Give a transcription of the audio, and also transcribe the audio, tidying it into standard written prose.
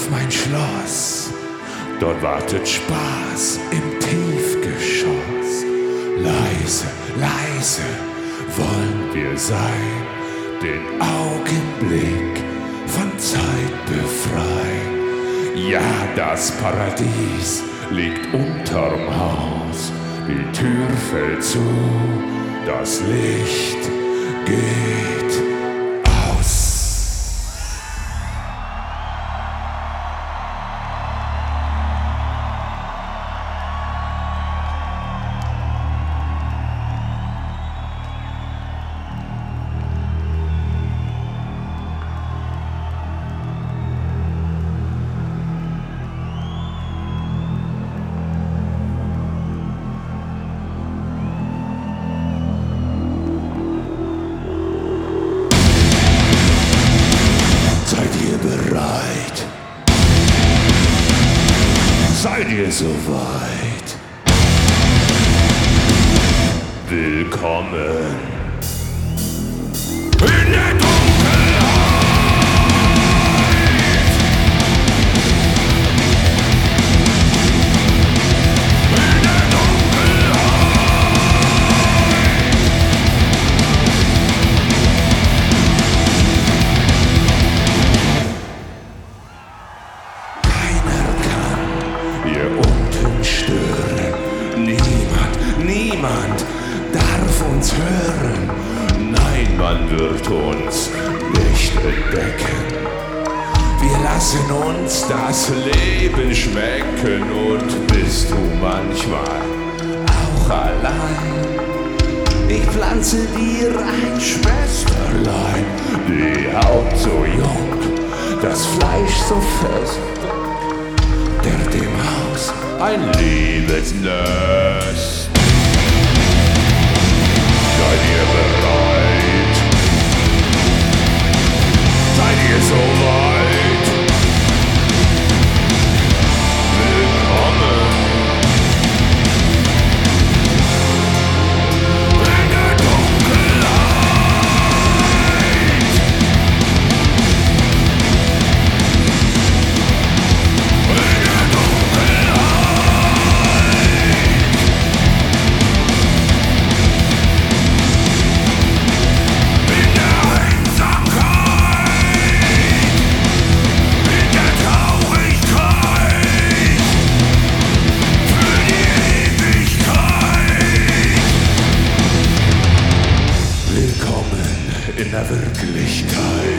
auf mein Schloss. Dort wartet Spaß im Tiefgeschoss. Leise, leise wollen wir sein, den Augenblick von Zeit befreien. Ja, das Paradies liegt unterm Haus. Die Tür fällt zu, das Licht geht aus. Seid ihr soweit? Willkommen in der Dunkelheit! In der Dunkelheit! Keiner kann hier unten stören. Niemand darf uns hören. Nein, man wird uns nicht entdecken. Wir lassen uns das Leben schmecken. Und bist du manchmal auch allein? Ich pflanze dir ein Schwesterlein. Die Haut so jung, das Fleisch so fest. Dem Haus ein Liebesnest. Seid ihr bereit? Seid ihr soweit? Willkommen in der Dunkelheit. In der Wirklichkeit.